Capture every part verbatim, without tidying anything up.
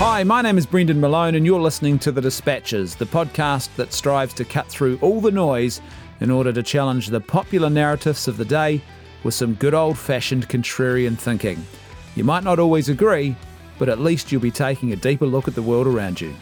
Hi, my name is Brendan Malone and you're listening to The Dispatches, the podcast that strives to cut through all the noise in order to challenge the popular narratives of the day with some good old-fashioned contrarian thinking. You might not always agree, but at least you'll be taking a deeper look at the world around you.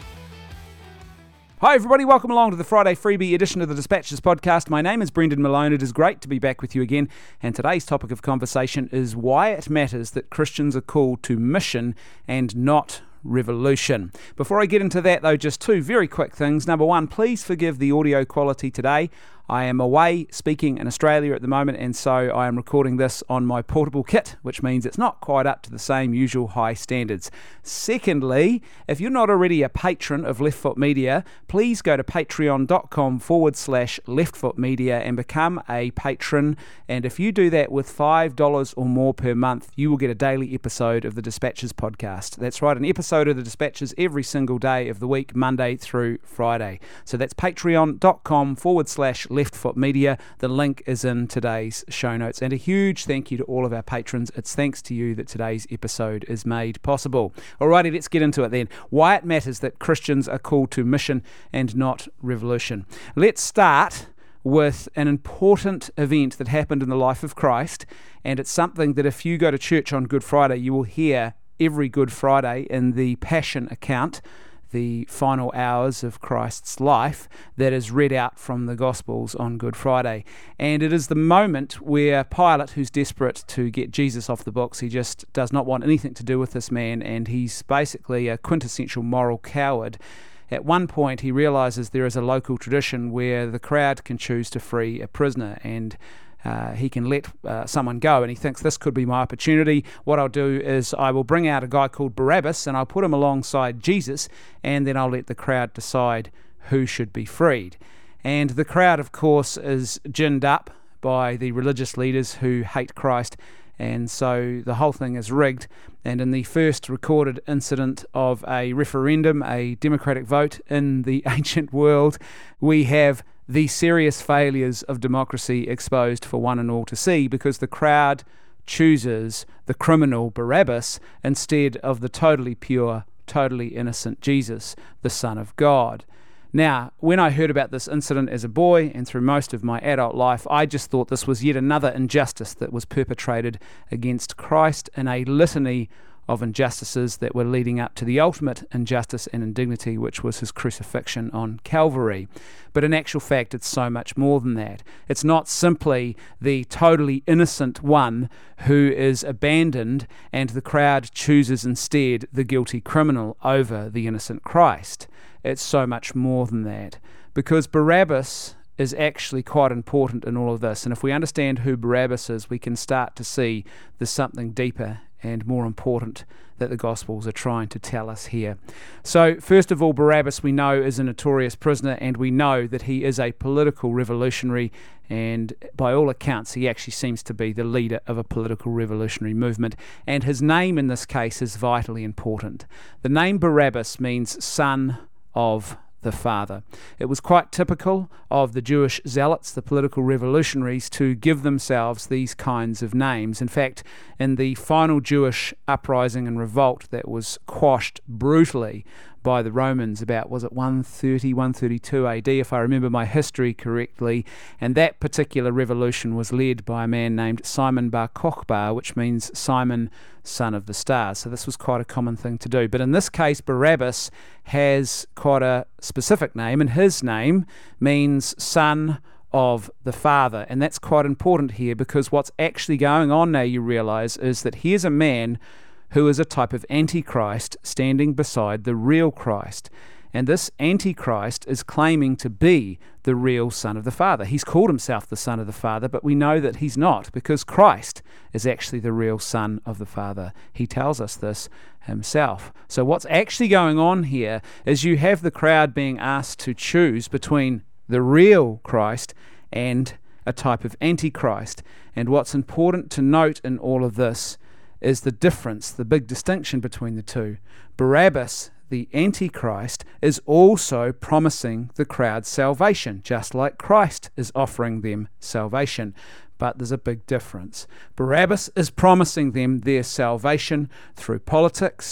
Hi everybody, welcome along to the Friday freebie edition of the Dispatches podcast. My name is Brendan Malone. It is great to be back with you again, and today's topic of conversation is why it matters that Christians are called to mission and not revolution. Before I get into that though, just two very quick things. Number one, please forgive the audio quality today. I am away speaking in Australia at the moment, and so I am recording this on my portable kit, which means it's not quite up to the same usual high standards. Secondly, if you're not already a patron of Left Foot Media, please go to patreon.com forward slash Leftfoot Media and become a patron. And if you do that with five dollars or more per month, you will get a daily episode of the Dispatches podcast. That's right, an episode of the Dispatches every single day of the week, Monday through Friday. So that's patreon.com forward slash Leftfoot Media. The link is in today's show notes. And a huge thank you to all of our patrons. It's thanks to you that today's episode is made possible. Alrighty, let's get into it then. Why it matters that Christians are called to mission and not revolution. Let's start with an important event that happened in the life of Christ, and it's something that if you go to church on Good Friday, you will hear every Good Friday in the Passion account, the final hours of Christ's life that is read out from the Gospels on Good Friday. And it is the moment where Pilate, who's desperate to get Jesus off the books, he just does not want anything to do with this man, and he's basically a quintessential moral coward. At one point, he realizes there is a local tradition where the crowd can choose to free a prisoner, and Uh, he can let uh, someone go, and he thinks this could be my opportunity. What I'll do is I will bring out a guy called Barabbas and I'll put him alongside Jesus, and then I'll let the crowd decide who should be freed. And the crowd, of course, is ginned up by the religious leaders who hate Christ, and so the whole thing is rigged. And in the first recorded incident of a referendum, a democratic vote in the ancient world, we have the serious failures of democracy exposed for one and all to see, because the crowd chooses the criminal Barabbas instead of the totally pure, totally innocent Jesus, the Son of God. Now, when I heard about this incident as a boy and through most of my adult life, I just thought this was yet another injustice that was perpetrated against Christ in a litany of injustices that were leading up to the ultimate injustice and indignity, which was his crucifixion on Calvary. But in actual fact, it's so much more than that. It's not simply the totally innocent one who is abandoned and the crowd chooses instead the guilty criminal over the innocent Christ. It's so much more than that, because Barabbas is actually quite important in all of this. And if we understand who Barabbas is, we can start to see there's something deeper and more important that the Gospels are trying to tell us here. So, first of all, Barabbas, we know, is a notorious prisoner, and we know that he is a political revolutionary, and by all accounts, he actually seems to be the leader of a political revolutionary movement, and his name in this case is vitally important. The name Barabbas means son of the Father. It was quite typical of the Jewish zealots, the political revolutionaries, to give themselves these kinds of names. In fact, in the final Jewish uprising and revolt that was quashed brutally by the Romans about, was it one thirty, one thirty-two A D, if I remember my history correctly, and that particular revolution was led by a man named Simon Bar Kokhba, which means Simon, son of the stars. So this was quite a common thing to do. But in this case, Barabbas has quite a specific name, and his name means son of the Father. And that's quite important here, because what's actually going on now, you realize, is that here's a man who is a type of antichrist standing beside the real Christ. And this antichrist is claiming to be the real Son of the Father. He's called himself the Son of the Father, but we know that he's not, because Christ is actually the real Son of the Father. He tells us this himself. So what's actually going on here is you have the crowd being asked to choose between the real Christ and a type of antichrist. And what's important to note in all of this is the difference, the big distinction between the two. Barabbas, the Antichrist, is also promising the crowd salvation, just like Christ is offering them salvation. But there's a big difference. Barabbas is promising them their salvation through politics,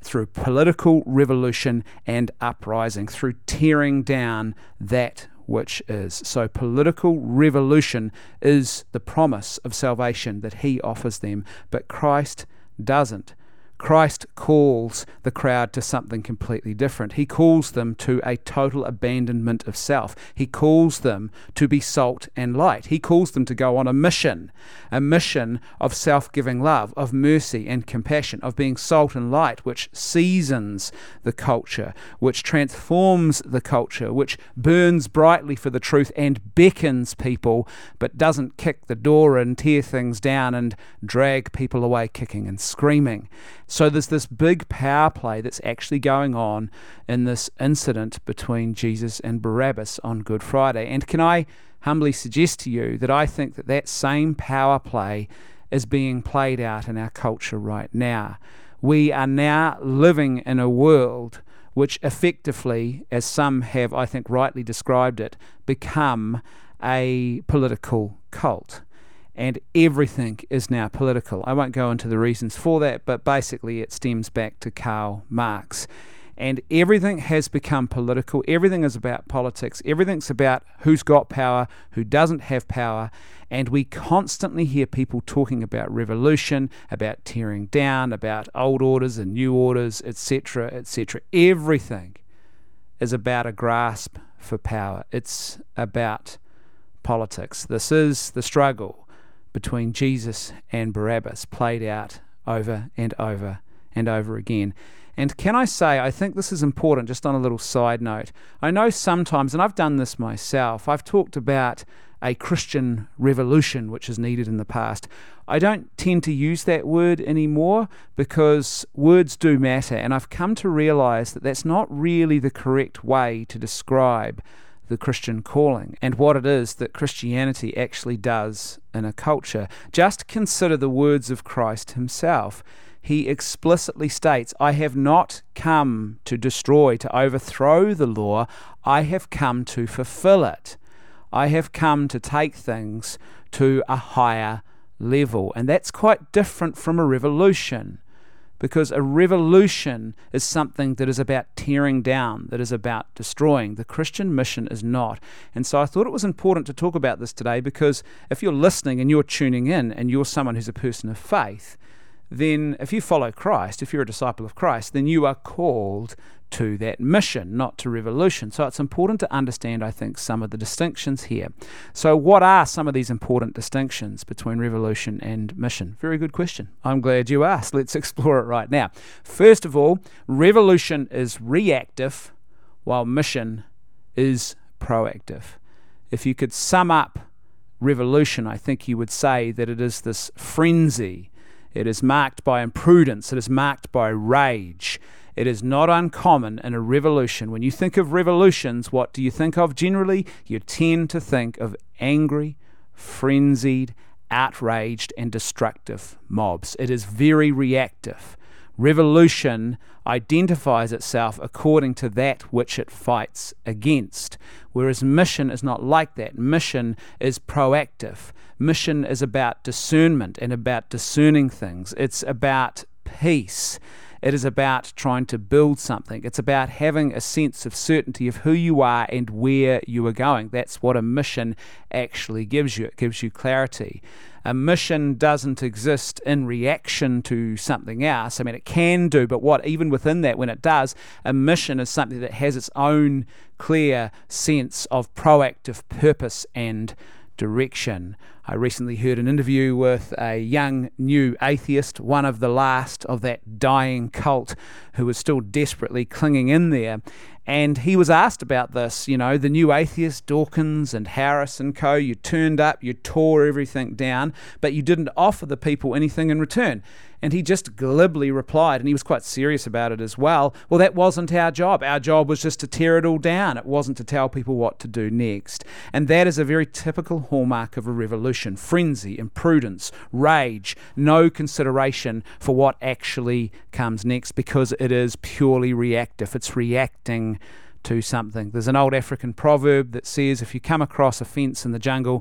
through political revolution and uprising, through tearing down that which is. So political revolution is the promise of salvation that he offers them, but Christ doesn't. Christ calls the crowd to something completely different. He calls them to a total abandonment of self. He calls them to be salt and light. He calls them to go on a mission, a mission of self-giving love, of mercy and compassion, of being salt and light, which seasons the culture, which transforms the culture, which burns brightly for the truth and beckons people, but doesn't kick the door and tear things down and drag people away kicking and screaming. So there's this big power play that's actually going on in this incident between Jesus and Barabbas on Good Friday. And can I humbly suggest to you that I think that that same power play is being played out in our culture right now. We are now living in a world which effectively, as some have, I think, rightly described it, become a political cult. And everything is now political. I won't go into the reasons for that, but basically it stems back to Karl Marx. And everything has become political. Everything is about politics. Everything's about who's got power, who doesn't have power. And we constantly hear people talking about revolution, about tearing down, about old orders and new orders, et cetera, et cetera. Everything is about a grasp for power. It's about politics. This is the struggle between Jesus and Barabbas, played out over and over and over again. And can I say, I think this is important, just on a little side note. I know sometimes, and I've done this myself, I've talked about a Christian revolution which is needed in the past. I don't tend to use that word anymore because words do matter, and I've come to realize that that's not really the correct way to describe the Christian calling and what it is that Christianity actually does in a culture. Just consider the words of Christ himself. He explicitly states, I have not come to destroy, to overthrow the law. I have come to fulfill it. I have come to take things to a higher level. And that's quite different from a revolution. Because a revolution is something that is about tearing down, that is about destroying. The Christian mission is not. And so I thought it was important to talk about this today, because if you're listening and you're tuning in and you're someone who's a person of faith, then if you follow Christ, if you're a disciple of Christ, then you are called to that mission, not to revolution. So it's important to understand, I think, some of the distinctions here. So what are some of these important distinctions between revolution and mission? Very good question. I'm glad you asked. Let's explore it right now. First of all, revolution is reactive, while mission is proactive. If you could sum up revolution, I think you would say that it is this frenzy. It is marked by imprudence. It is marked by rage. It is not uncommon in a revolution. When you think of revolutions, what do you think of generally? You tend to think of angry, frenzied, outraged, and destructive mobs. It is very reactive. Revolution identifies itself according to that which it fights against, whereas mission is not like that. Mission is proactive. Mission is about discernment and about discerning things. It's about peace. It is about trying to build something. It's about having a sense of certainty of who you are and where you are going. That's what a mission actually gives you. It gives you clarity. A mission doesn't exist in reaction to something else. I mean, it can do, but what, even within that, when it does, a mission is something that has its own clear sense of proactive purpose and direction. I recently heard an interview with a young new atheist, one of the last of that dying cult who was still desperately clinging in there. And he was asked about this, you know, the new atheists, Dawkins and Harris and co. You turned up, you tore everything down, but you didn't offer the people anything in return. And he just glibly replied, and he was quite serious about it as well, well, that wasn't our job. Our job was just to tear it all down. It wasn't to tell people what to do next. And that is a very typical hallmark of a revolution: frenzy, imprudence, rage, no consideration for what actually comes next, because it is purely reactive. It's reacting to something. There's an old African proverb that says, if you come across a fence in the jungle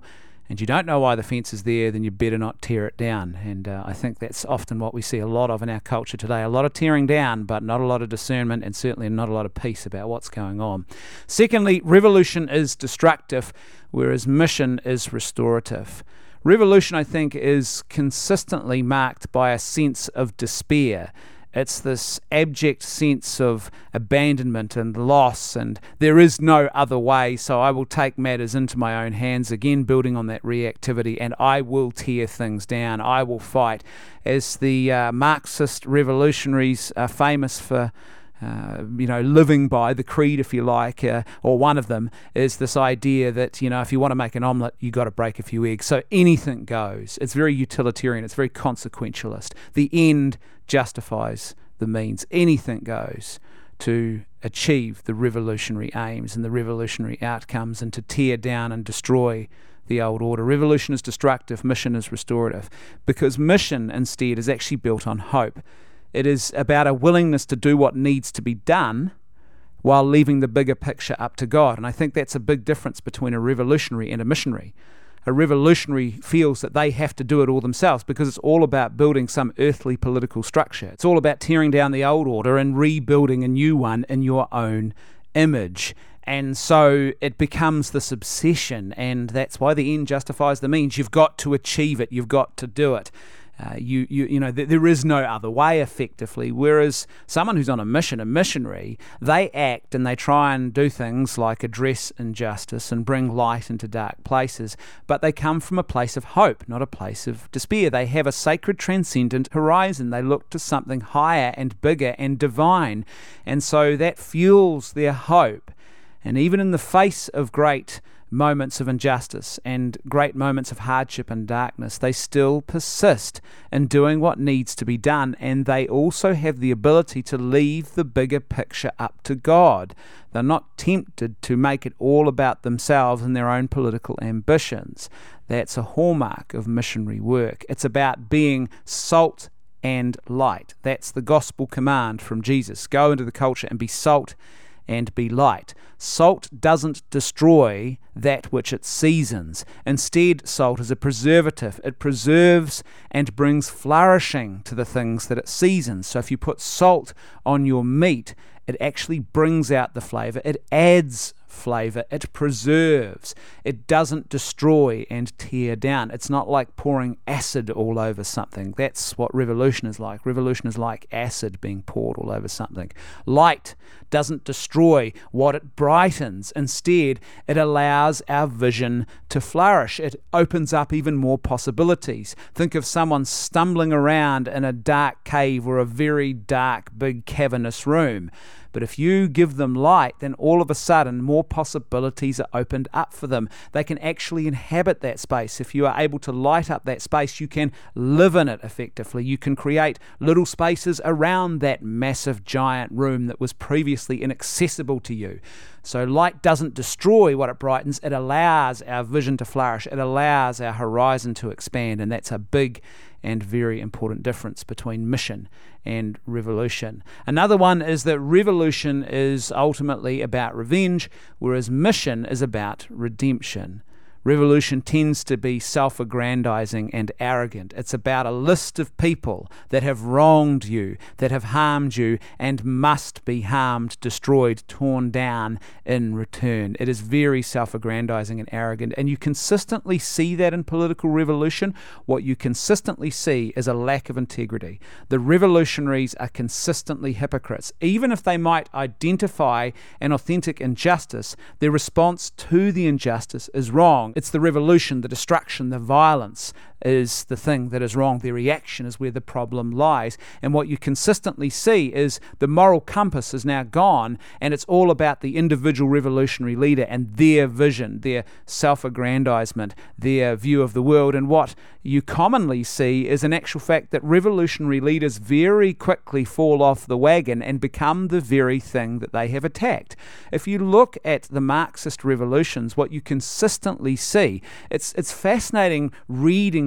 and you don't know why the fence is there, then you better not tear it down. And uh, I think that's often what we see a lot of in our culture today. A lot of tearing down, but not a lot of discernment, and certainly not a lot of peace about what's going on. Secondly, revolution is destructive, whereas mission is restorative. Revolution, I think, is consistently marked by a sense of despair. It's this abject sense of abandonment and loss, and there is no other way, so I will take matters into my own hands, again building on that reactivity, and I will tear things down. I will fight. As the uh, Marxist revolutionaries are famous for Uh, you know, living by, the creed, if you like, uh, or one of them is this idea that, you know, if you want to make an omelette, you got to break a few eggs. So anything goes. It's very utilitarian. It's very consequentialist. The end justifies the means. Anything goes to achieve the revolutionary aims and the revolutionary outcomes, and to tear down and destroy the old order. Revolution is destructive. Mission is restorative, because mission instead is actually built on hope. It is about a willingness to do what needs to be done while leaving the bigger picture up to God. And I think that's a big difference between a revolutionary and a missionary. A revolutionary feels that they have to do it all themselves because it's all about building some earthly political structure. It's all about tearing down the old order and rebuilding a new one in your own image. And so it becomes this obsession, and that's why the end justifies the means. You've got to achieve it. You've got to do it. Uh, you, you, you know, th- there is no other way, effectively. Whereas someone who's on a mission, a missionary, they act and they try and do things like address injustice and bring light into dark places, but they come from a place of hope, not a place of despair. They have a sacred, transcendent horizon. They look to something higher and bigger and divine, and so that fuels their hope. And even in the face of great moments of injustice and great moments of hardship and darkness, they still persist in doing what needs to be done, and they also have the ability to leave the bigger picture up to God. They're not tempted to make it all about themselves and their own political ambitions. That's a hallmark of missionary work. It's about being salt and light. That's the gospel command from Jesus. Go into the culture and be salt and be light. Salt doesn't destroy that which it seasons. Instead, salt is a preservative. It preserves and brings flourishing to the things that it seasons. So if you put salt on your meat, it actually brings out the flavor. It adds flavor. It preserves. It doesn't destroy and tear down. It's not like pouring acid all over something. That's what revolution is like. Revolution is like acid being poured all over something. Light doesn't destroy what it brightens. Instead, it allows our vision to flourish. It opens up even more possibilities. Think of someone stumbling around in a dark cave or a very dark, big, cavernous room. But if you give them light, then all of a sudden more possibilities are opened up for them. They can actually inhabit that space. If you are able to light up that space, you can live in it effectively. You can create little spaces around that massive giant room that was previously inaccessible to you. So light doesn't destroy what it brightens. It allows our vision to flourish. It allows our horizon to expand, and that's a big and very important difference between mission and revolution. Another one is that revolution is ultimately about revenge, whereas mission is about redemption. Revolution tends to be self-aggrandizing and arrogant. It's about a list of people that have wronged you, that have harmed you, and must be harmed, destroyed, torn down in return. It is very self-aggrandizing and arrogant, and you consistently see that in political revolution. What you consistently see is a lack of integrity. The revolutionaries are consistently hypocrites. Even if they might identify an authentic injustice, their response to the injustice is wrong. It's the revolution, the destruction, the violence is the thing that is wrong. Their reaction is where the problem lies. And what you consistently see is the moral compass is now gone, and it's all about the individual revolutionary leader and their vision, their self-aggrandizement, their view of the world. And what you commonly see is, in actual fact, that revolutionary leaders very quickly fall off the wagon and become the very thing that they have attacked. If you look at the Marxist revolutions, what you consistently see, it's it's fascinating reading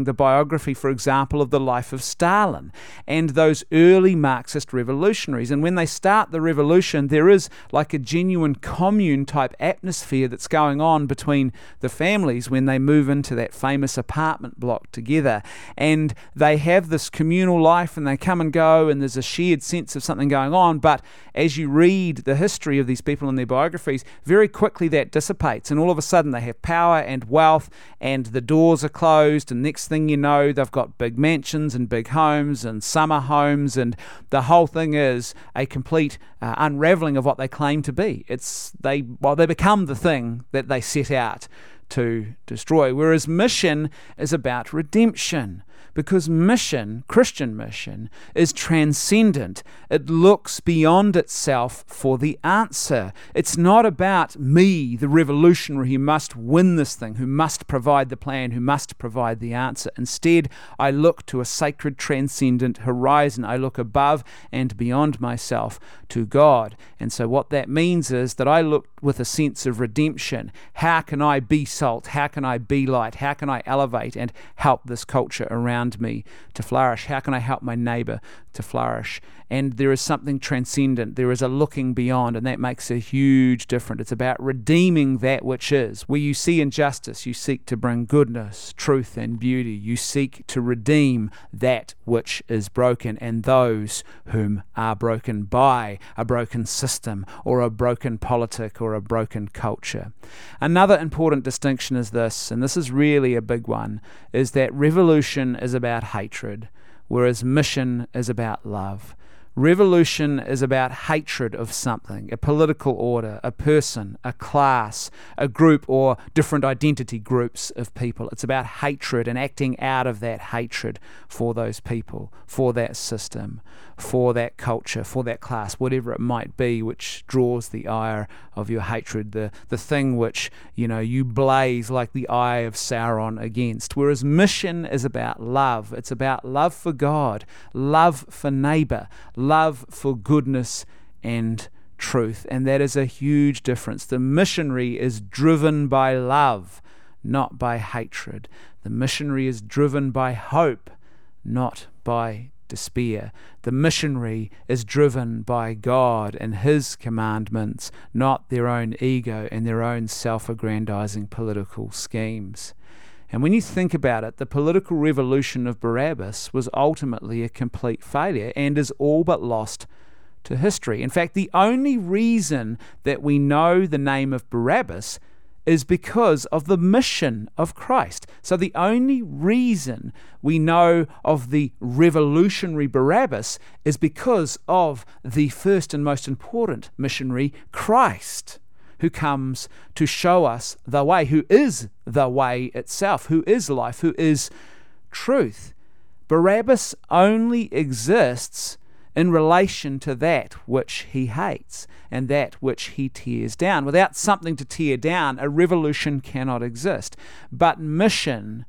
the biography, for example, of the life of Stalin and those early Marxist revolutionaries. And when they start the revolution, there is like a genuine commune-type atmosphere that's going on between the families when they move into that famous apartment block together. And they have this communal life and they come and go and there's a shared sense of something going on. But as you read the history of these people in their biographies, very quickly that dissipates and all of a sudden they have power and wealth and the doors are closed, and next thing you know they've got big mansions and big homes and summer homes, and the whole thing is a complete uh, unraveling of what they claim to be. It's they well they become the thing that they set out to destroy. Whereas mission is about redemption, because mission, Christian mission, is transcendent. It looks beyond itself for the answer. It's not about me, the revolutionary who must win this thing, who must provide the plan, who must provide the answer. Instead, I look to a sacred transcendent horizon. I look above and beyond myself to God. And so what that means is that I look with a sense of redemption. How can I be salt? How can I be light? How can I elevate and help this culture around me to flourish? How can I help my neighbor to flourish? And there is something transcendent. There is a looking beyond, and that makes a huge difference. It's about redeeming that which is. Where you see injustice, you seek to bring goodness, truth, and beauty. You seek to redeem that which is broken and those whom are broken by a broken system or a broken politic or a broken culture. Another important distinction is this, and this is really a big one, is that revolution is about hatred, whereas mission is about love. Revolution is about hatred of something, a political order, a person, a class, a group, or different identity groups of people. It's about hatred and acting out of that hatred for those people, for that system, for that culture, for that class, whatever it might be, which draws the ire of your hatred, the, the thing which, you know, you blaze like the eye of Sauron against. Whereas mission is about love. It's about love for God, love for neighbor, love for goodness and truth. And that is a huge difference. The missionary is driven by love, not by hatred. The missionary is driven by hope, not by despair. The missionary is driven by God and His commandments, not their own ego and their own self-aggrandizing political schemes. And when you think about it, the political revolution of Barabbas was ultimately a complete failure and is all but lost to history. In fact, the only reason that we know the name of Barabbas is because of the mission of Christ. So the only reason we know of the revolutionary Barabbas is because of the first and most important missionary, Christ, who comes to show us the way, who is the way itself, who is life, who is truth. Barabbas only exists in relation to that which he hates and that which he tears down. Without something to tear down, a revolution cannot exist. But mission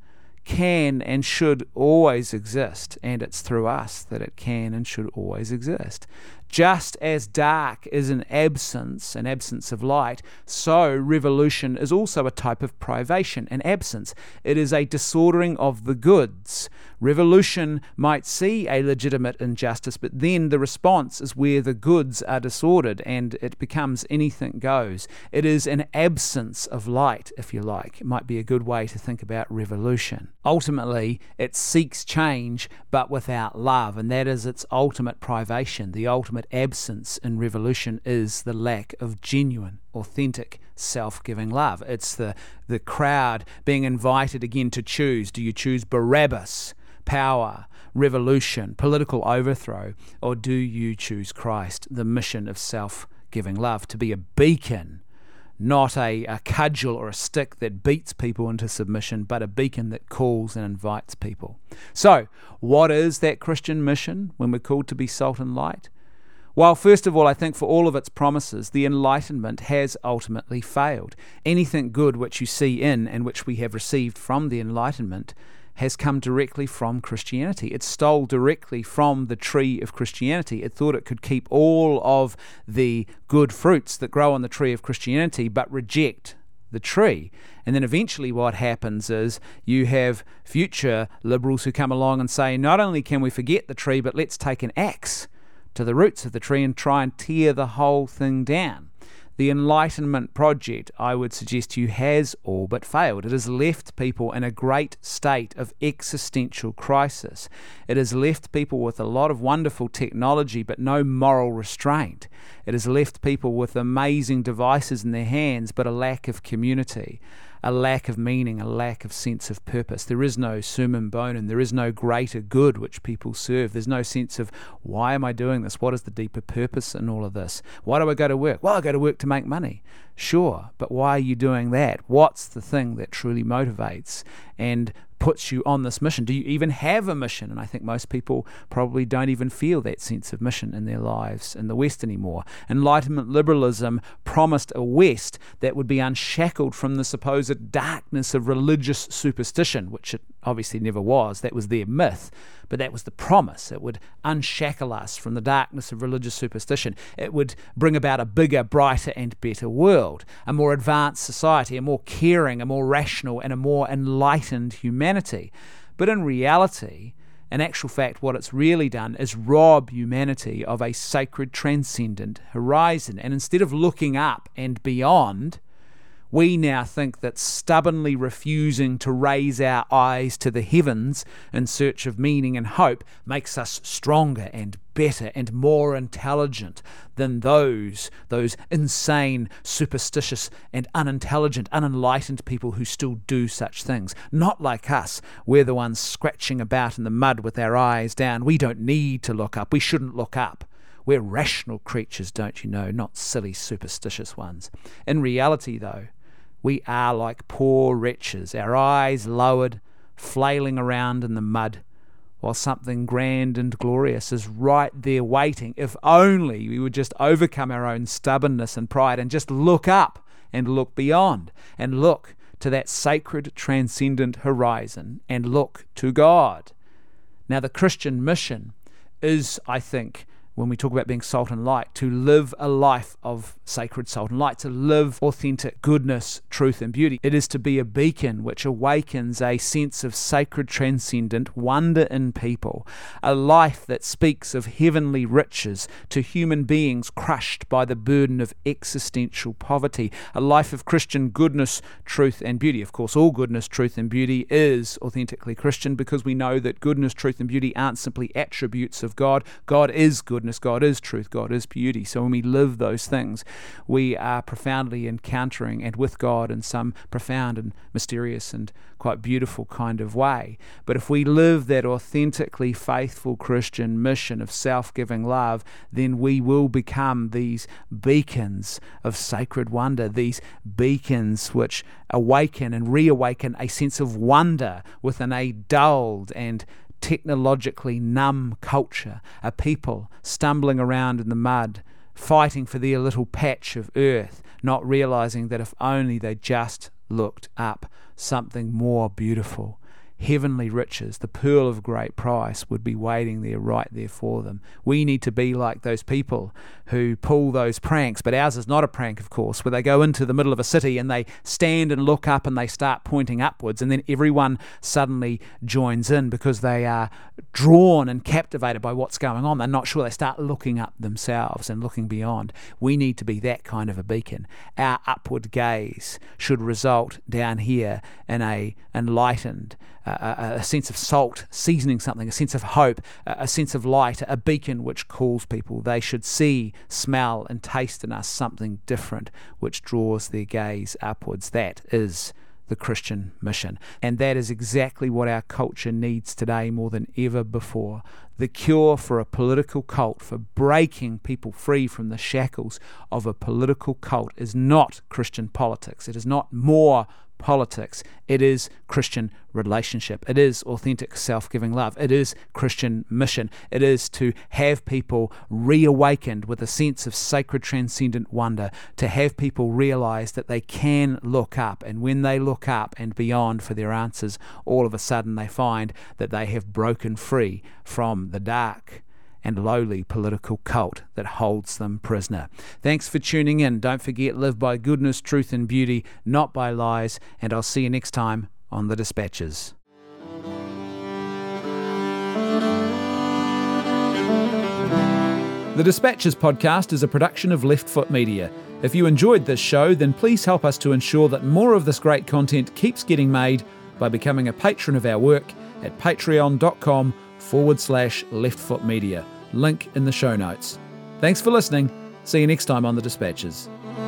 can and should always exist, and it's through us that it can and should always exist. Just as dark is an absence, an absence of light, so revolution is also a type of privation, an absence. It is a disordering of the goods. Revolution might see a legitimate injustice, but then the response is where the goods are disordered and it becomes anything goes. It is an absence of light, if you like. It might be a good way to think about revolution. Ultimately, it seeks change, but without love, and that is its ultimate privation. The ultimate absence in revolution is the lack of genuine, authentic, self-giving love. It's the, the crowd being invited again to choose. Do you choose Barabbas, power, revolution, political overthrow, or do you choose Christ, the mission of self-giving love, to be a beacon, not a, a cudgel or a stick that beats people into submission, but a beacon that calls and invites people. So, what is that Christian mission when we're called to be salt and light? Well, first of all, I think for all of its promises, the Enlightenment has ultimately failed. Anything good which you see in and which we have received from the Enlightenment has come directly from Christianity. It stole directly from the tree of Christianity. It thought it could keep all of the good fruits that grow on the tree of Christianity, but reject the tree. And then eventually what happens is you have future liberals who come along and say, not only can we forget the tree, but let's take an axe to the roots of the tree and try and tear the whole thing down. The Enlightenment project, I would suggest to you, has all but failed. It has left people in a great state of existential crisis. It has left people with a lot of wonderful technology but no moral restraint. It has left people with amazing devices in their hands but a lack of community, a lack of meaning, a lack of sense of purpose. There is no summum bonum. There is no greater good which people serve. There's no sense of, why am I doing this? What is the deeper purpose in all of this? Why do I go to work? Well, I go to work to make money. Sure, but why are you doing that? What's the thing that truly motivates and puts you on this mission? Do you even have a mission? And I think most people probably don't even feel that sense of mission in their lives in the West anymore. Enlightenment liberalism promised a West that would be unshackled from the supposed darkness of religious superstition, which it obviously never was. That was their myth, but that was the promise. It would unshackle us from the darkness of religious superstition. It would bring about a bigger, brighter and better world, a more advanced society, a more caring, a more rational and a more enlightened humanity. But in reality, in actual fact, what it's really done is rob humanity of a sacred transcendent horizon. And instead of looking up and beyond, we now think that stubbornly refusing to raise our eyes to the heavens in search of meaning and hope makes us stronger and better and more intelligent than those, those insane, superstitious and unintelligent, unenlightened people who still do such things. Not like us. We're the ones scratching about in the mud with our eyes down. We don't need to look up. We shouldn't look up. We're rational creatures, don't you know, not silly, superstitious ones. In reality, though, we are like poor wretches, our eyes lowered, flailing around in the mud, while something grand and glorious is right there waiting. If only we would just overcome our own stubbornness and pride and just look up and look beyond and look to that sacred transcendent horizon and look to God. Now, the Christian mission is, I think, when we talk about being salt and light, to live a life of sacred salt and light, to live authentic goodness, truth and beauty. It is to be a beacon which awakens a sense of sacred transcendent wonder in people, a life that speaks of heavenly riches to human beings crushed by the burden of existential poverty, a life of Christian goodness, truth and beauty. Of course, all goodness, truth and beauty is authentically Christian, because we know that goodness, truth and beauty aren't simply attributes of God. God is goodness. God is truth, God is beauty. So when we live those things, we are profoundly encountering and with God in some profound and mysterious and quite beautiful kind of way. But if we live that authentically faithful Christian mission of self-giving love, then we will become these beacons of sacred wonder, these beacons which awaken and reawaken a sense of wonder within a dulled and technologically numb culture, a people stumbling around in the mud, fighting for their little patch of earth, not realizing that if only they just looked up, something more beautiful, heavenly riches, the pearl of great price, would be waiting there right there for them. We need to be like those people who pull those pranks, but ours is not a prank, of course, where they go into the middle of a city and they stand and look up and they start pointing upwards, and then everyone suddenly joins in because they are drawn and captivated by what's going on. They're not sure. They start looking up themselves and looking beyond. We need to be that kind of a beacon. Our upward gaze should result down here in a enlightened, a, a sense of salt seasoning something, a sense of hope, a, a sense of light, a beacon which calls people. They should see, smell and taste in us something different which draws their gaze upwards. That is the Christian mission. And that is exactly what our culture needs today more than ever before. The cure for a political cult, for breaking people free from the shackles of a political cult, is not Christian politics. It is not more politics. It is Christian relationship. It is authentic self-giving love. It is Christian mission. It is to have people reawakened with a sense of sacred transcendent wonder, to have people realize that they can look up, and when they look up and beyond for their answers, all of a sudden they find that they have broken free from the dark and lowly political cult that holds them prisoner. Thanks for tuning in. Don't forget, live by goodness, truth and beauty, not by lies, and I'll see you next time on The Dispatches. The Dispatches podcast is a production of Left Foot Media. If you enjoyed this show, then please help us to ensure that more of this great content keeps getting made by becoming a patron of our work at patreon.com forward slash leftfootmedia. Link in the show notes. Thanks for listening. See you next time on The Dispatches.